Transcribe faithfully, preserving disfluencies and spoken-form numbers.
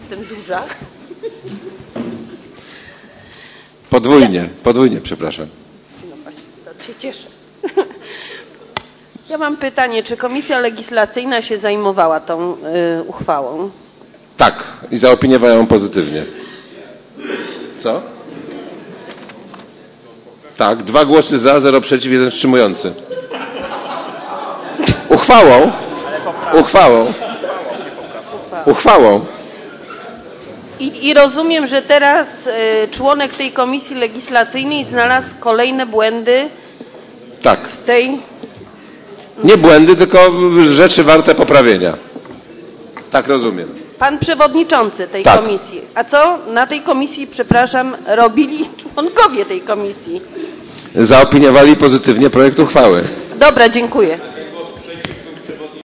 jestem duża. Podwójnie, podwójnie, przepraszam. No właśnie, to się cieszę. Ja mam pytanie, czy Komisja Legislacyjna się zajmowała tą y, uchwałą? Tak, i zaopiniowała ją pozytywnie. Co? Tak, dwa głosy za, zero przeciw, jeden wstrzymujący. Uchwałą? Uchwałą. Uchwałą. I, I rozumiem, że teraz y, członek tej Komisji Legislacyjnej znalazł kolejne błędy Tak. w tej... Nie błędy, tylko rzeczy warte poprawienia. Tak rozumiem. Pan przewodniczący tej Tak. komisji. A co na tej komisji, przepraszam, robili członkowie tej komisji? Zaopiniowali pozytywnie projekt uchwały. Dobra, dziękuję.